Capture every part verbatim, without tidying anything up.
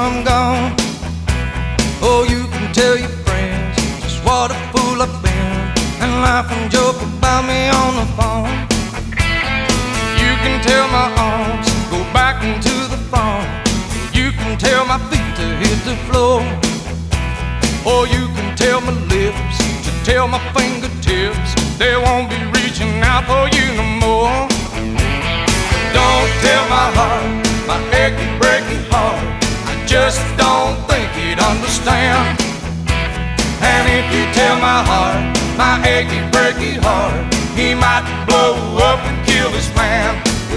I'm gone. Oh, you can tell your friends just what a fool I've been, and laugh and joke about me on the phone. You can tell my arms go back into the phone. You can tell my feet to hit the floor. Or you can tell my lips to tell my fingertips they won't be reaching out for you no more. Don't tell my heart, my achy, breaky heart, I just don't think he'd understand. And if you tell my heart, my achy, breaky heart, he might blow up and kill this man.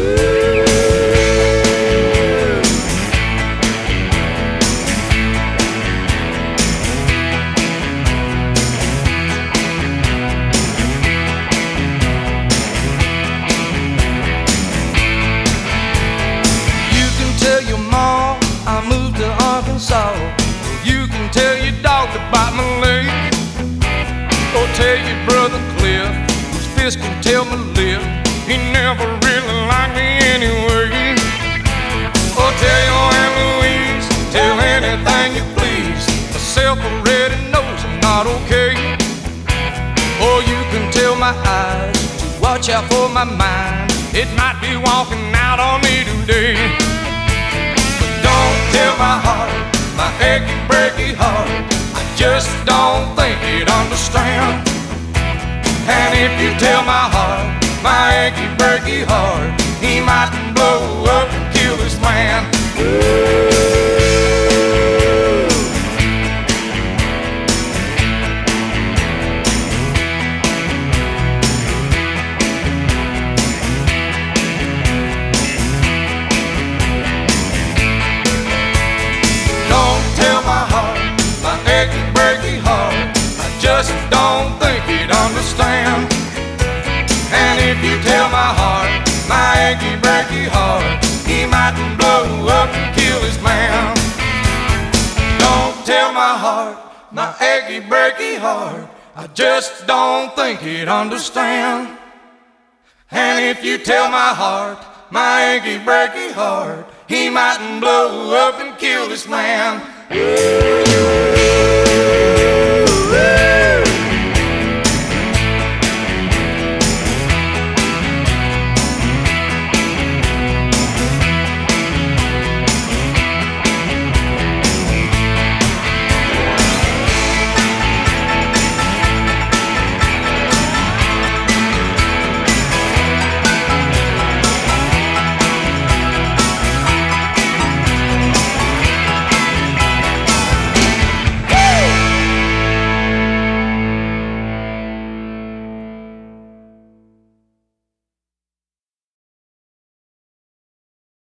Tell your mom I moved to Arkansas. You can tell your dog to bite my leg. Or tell your brother Cliff, whose fist can tell my lip he never really liked me anyway. Or tell your Aunt Louise, tell anything you please, myself already knows I'm not okay. Or you can tell my eyes to watch out for my mind, it might be walking out on me today. Don't tell my heart, my achy, breaky heart, I just don't think he'd understand. And if you tell my heart, my achy, breaky heart, he might blow up and kill this man. Just don't think he'd understand. And if you tell my heart, my achy, breaky heart, he might blow up and kill his man. Don't tell my heart, my achy, breaky heart, I just don't think he'd understand. And if you tell my heart, my achy, breaky heart, he might blow up and kill this man.